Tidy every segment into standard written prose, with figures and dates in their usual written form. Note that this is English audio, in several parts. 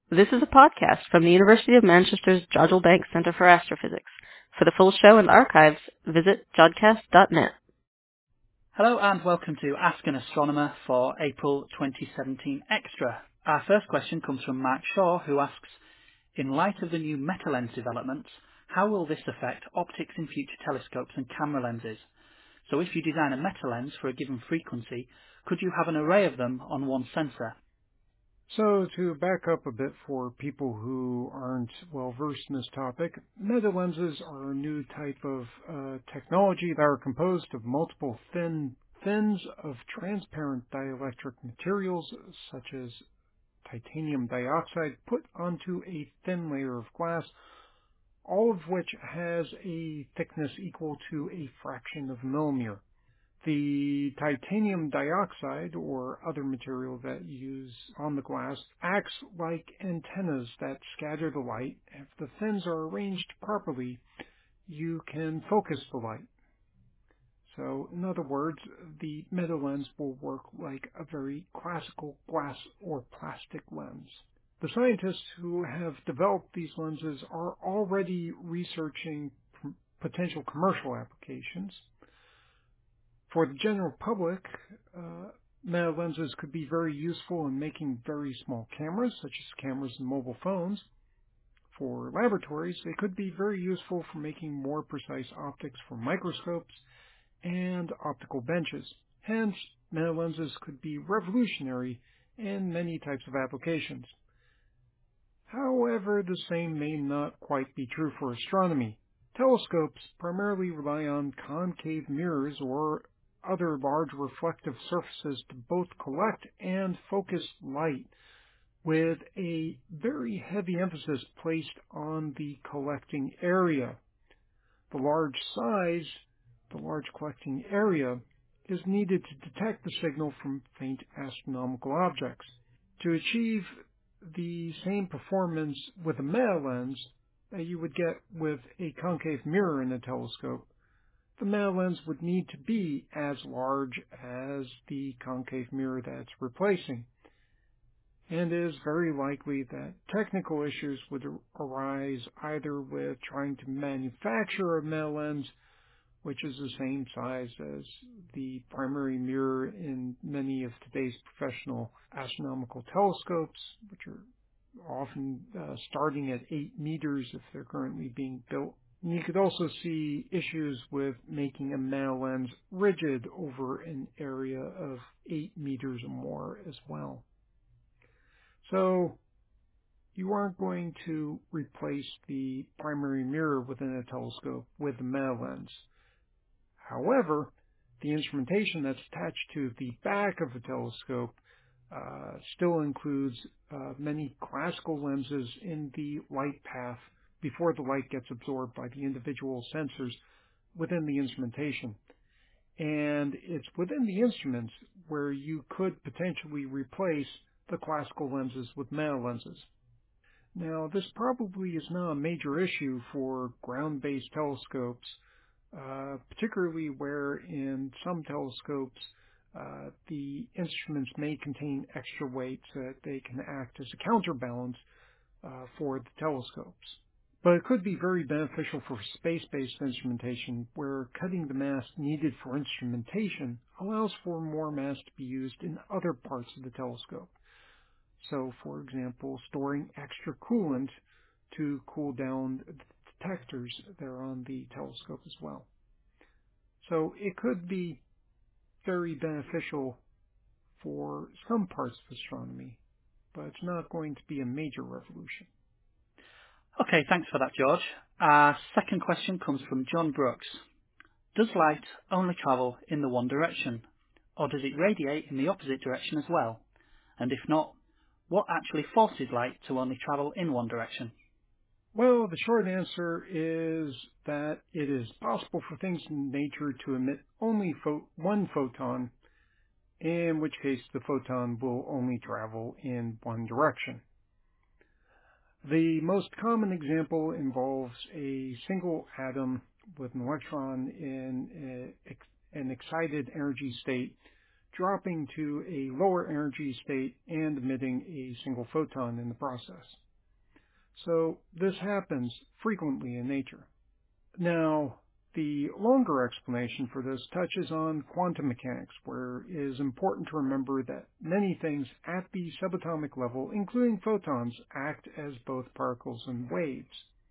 This is a podcast from the University of Manchester's Jodrell Bank Centre for Astrophysics. For the full show and archives, visit jodcast.net. Hello and welcome to Ask an Astronomer for April 2017 Extra. Our first question comes from Mark Shaw, who asks, in light of the new meta-lens developments, how will this affect optics in future telescopes and camera lenses? So if you design a meta-lens for a given frequency, could you have an array of them on one sensor? So to back up a bit for people who aren't well versed in this topic, meta-lenses are a new type of technology that are composed of multiple fins of transparent dielectric materials such as titanium dioxide put onto a thin layer of glass, all of which has a thickness equal to a fraction of a millimeter. The titanium dioxide, or other material that you use on the glass, acts like antennas that scatter the light. If the fins are arranged properly, you can focus the light. So, in other words, the meta-lens will work like a very classical glass or plastic lens. The scientists who have developed these lenses are already researching potential commercial applications. For the general public, meta-lenses could be very useful in making very small cameras, such as cameras in mobile phones. For laboratories, they could be very useful for making more precise optics for microscopes and optical benches. Hence, meta-lenses could be revolutionary in many types of applications. However, the same may not quite be true for astronomy. Telescopes primarily rely on concave mirrors or other large reflective surfaces to both collect and focus light, with a very heavy emphasis placed on the collecting area. The large size, the large collecting area, is needed to detect the signal from faint astronomical objects. To achieve the same performance with a meta-lens that you would get with a concave mirror in a telescope, the meta-lens would need to be as large as the concave mirror that it's replacing. And it is very likely that technical issues would arise either with trying to manufacture a meta-lens, which is the same size as the primary mirror in many of today's professional astronomical telescopes, which are often starting at 8 meters if they're currently being built. And you could also see issues with making a meta-lens rigid over an area of 8 meters or more as well. So you aren't going to replace the primary mirror within a telescope with a meta-lens. However, the instrumentation that's attached to the back of a telescope still includes many classical lenses in the light path before the light gets absorbed by the individual sensors within the instrumentation. And it's within the instruments where you could potentially replace the classical lenses with meta-lenses. Now, this probably is not a major issue for ground-based telescopes, particularly where in some telescopes the instruments may contain extra weight so that they can act as a counterbalance for the telescopes. But it could be very beneficial for space-based instrumentation, where cutting the mass needed for instrumentation allows for more mass to be used in other parts of the telescope. So, for example, storing extra coolant to cool down the detectors that are on the telescope as well. So it could be very beneficial for some parts of astronomy, but it's not going to be a major revolution. Okay, thanks for that, George. Our second question comes from John Brooks. Does light only travel in the one direction, or does it radiate in the opposite direction as well? And if not, what actually forces light to only travel in one direction? Well, the short answer is that it is possible for things in nature to emit only one photon, in which case the photon will only travel in one direction. The most common example involves a single atom with an electron in an excited energy state dropping to a lower energy state and emitting a single photon in the process. So this happens frequently in nature. Now, the longer explanation for this touches on quantum mechanics, where it is important to remember that many things at the subatomic level, including photons, act as both particles and waves.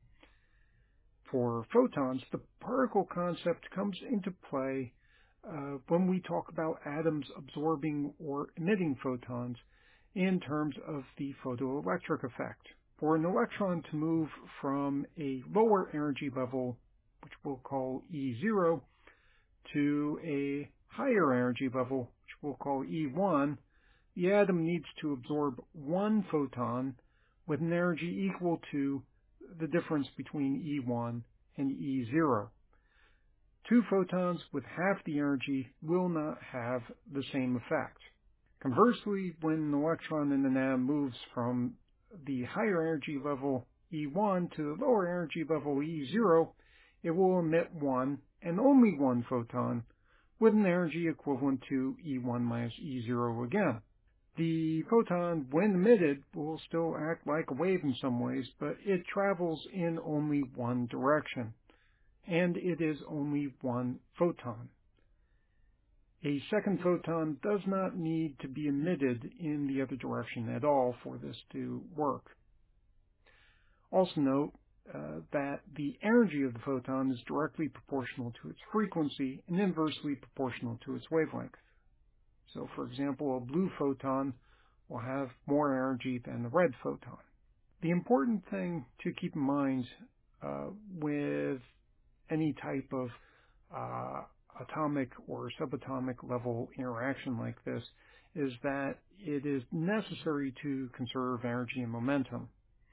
For photons, the particle concept comes into play when we talk about atoms absorbing or emitting photons in terms of the photoelectric effect. For an electron to move from a lower energy level, which we'll call E0, to a higher energy level, which we'll call E1, the atom needs to absorb one photon with an energy equal to the difference between E1 and E0. Two photons with half the energy will not have the same effect. Conversely, when an electron in an atom moves from the higher energy level E1 to the lower energy level E0, it will emit one and only one photon with an energy equivalent to E1 minus E0 again. The photon, when emitted, will still act like a wave in some ways, but it travels in only one direction, and it is only one photon. A second photon does not need to be emitted in the other direction at all for this to work. Also note that the energy of the photon is directly proportional to its frequency and inversely proportional to its wavelength. So, for example, a blue photon will have more energy than the red photon. The important thing to keep in mind with any type of atomic or subatomic level interaction like this is that it is necessary to conserve energy and momentum.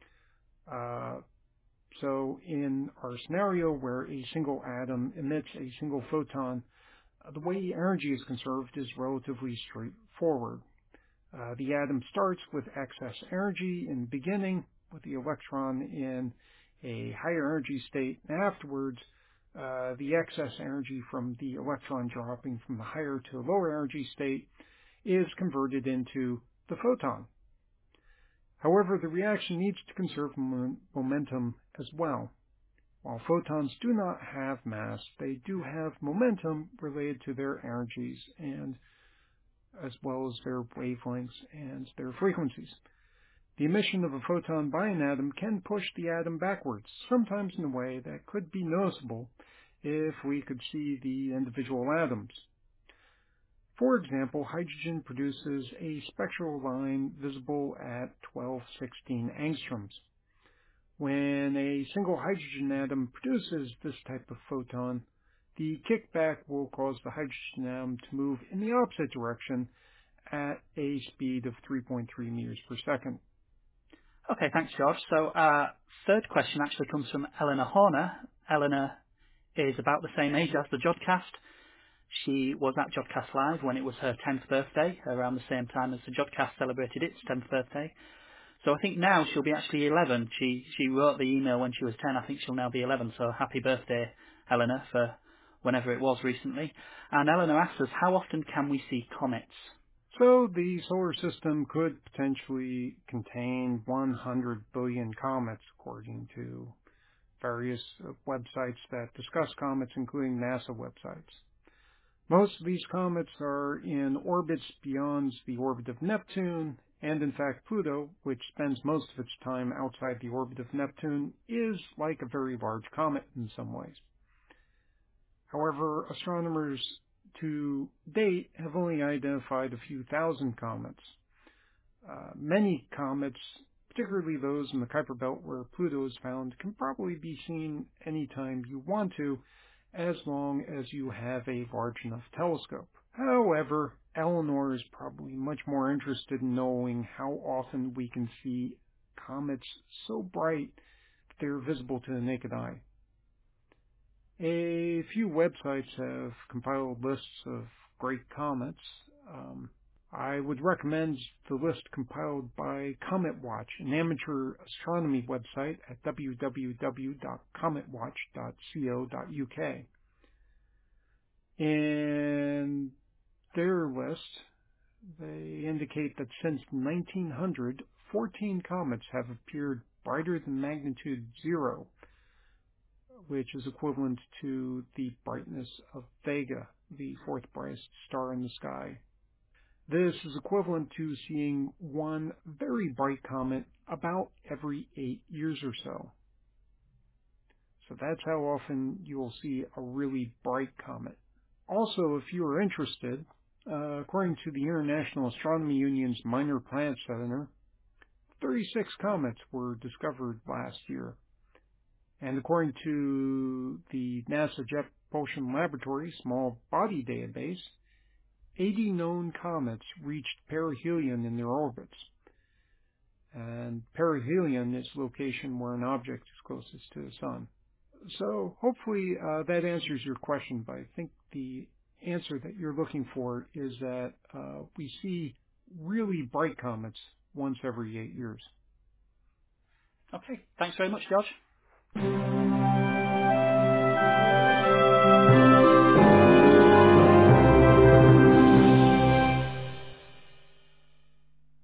So in our scenario where a single atom emits a single photon, the way energy is conserved is relatively straightforward. The atom starts with excess energy in the beginning, with the electron in a higher energy state, and afterwards the excess energy from the electron dropping from the higher to the lower energy state is converted into the photon. However, the reaction needs to conserve momentum as well. While photons do not have mass, they do have momentum related to their energies and as well as their wavelengths and their frequencies. The emission of a photon by an atom can push the atom backwards, sometimes in a way that could be noticeable if we could see the individual atoms. For example, hydrogen produces a spectral line visible at 1216 angstroms. When a single hydrogen atom produces this type of photon, the kickback will cause the hydrogen atom to move in the opposite direction at a speed of 3.3 meters per second. Okay, thanks, George. So our third question actually comes from Eleanor Horner. Eleanor is about the same age as the Jodcast. She was at Jodcast Live when it was her 10th birthday, around the same time as the Jodcast celebrated its 10th birthday. So I think now she'll be actually 11. She wrote the email when she was 10. I think she'll now be 11. So happy birthday, Eleanor, for whenever it was recently. And Eleanor asks us, how often can we see comets? So the solar system could potentially contain 100 billion comets, according to various websites that discuss comets, including NASA websites. Most of these comets are in orbits beyond the orbit of Neptune, and in fact Pluto, which spends most of its time outside the orbit of Neptune, is like a very large comet in some ways. However, astronomers to date have only identified a few thousand comets. Many comets, particularly those in the Kuiper Belt where Pluto is found, can probably be seen anytime you want to, as long as you have a large enough telescope. However, Eleanor is probably much more interested in knowing how often we can see comets so bright that they're visible to the naked eye. A few websites have compiled lists of great comets. I would recommend the list compiled by CometWatch, an amateur astronomy website at www.cometwatch.co.uk. And their list, they indicate that since 1900, 14 comets have appeared brighter than magnitude 0, which is equivalent to the brightness of Vega, the fourth brightest star in the sky. This is equivalent to seeing one very bright comet about every 8 years or so. So that's how often you'll see a really bright comet. Also, if you are interested, according to the International Astronomy Union's Minor Planet Center, 36 comets were discovered last year. And according to the NASA Jet Propulsion Laboratory Small Body Database, 80 known comets reached perihelion in their orbits. And perihelion is the location where an object is closest to the Sun. So hopefully that answers your question, but I think the answer that you're looking for is that we see really bright comets once every 8 years. Okay, thanks very much, George.